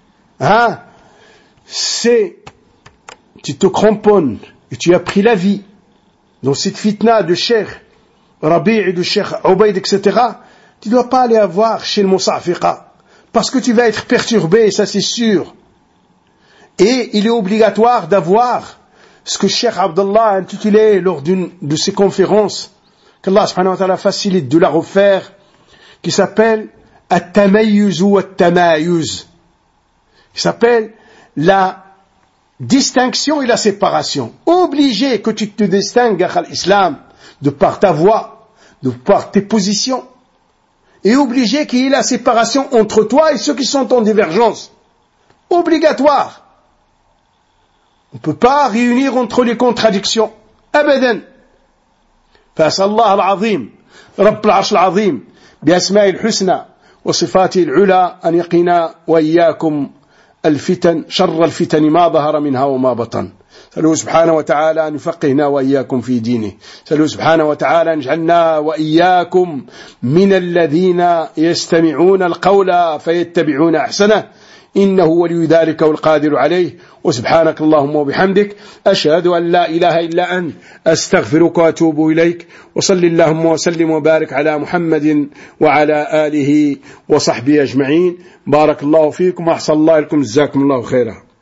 te cramponnes et tu as pris la vie dans cette fitna de Cheikh Rabi' et de Cheikh Ubaid, etc. Tu ne dois pas aller voir chez le Moussafiqa, parce que tu vas être perturbé, ça c'est sûr. Et il est obligatoire d'avoir ce que Cheikh Abdallah a intitulé lors d'une de ses conférences, qu'Allah subhanahu wa ta'ala facilite de la refaire, qui s'appelle At-Tamayyuz ou At-Tamayuz, qui s'appelle la distinction et la séparation. Obligé que tu te distingues à l'islam de par ta voix, de par tes positions, et obligé qu'il y ait la séparation entre toi et ceux qui sont en divergence. Obligatoire. On ne peut pas réunir entre les contradictions. Abadan. فأسأل الله العظيم رب العرش العظيم بأسمائه الحسنى وصفاته العلى أن يقينا وإياكم الفتن شر الفتن ما ظهر منها وما بطن. سألوه سبحانه وتعالى أن يفقهنا وإياكم في دينه. سألوه سبحانه وتعالى أن يجعلنا وإياكم من الذين يستمعون القول فيتبعون أحسنه إنه ولي ذلك والقادر عليه. وسبحانك اللهم وبحمدك أشهد أن لا إله إلا أنت أستغفرك وأتوب إليك. وصل اللهم وسلم وبارك على محمد وعلى آله وصحبه أجمعين. بارك الله فيكم وأحسن الله لكم. جزاكم الله خيرا.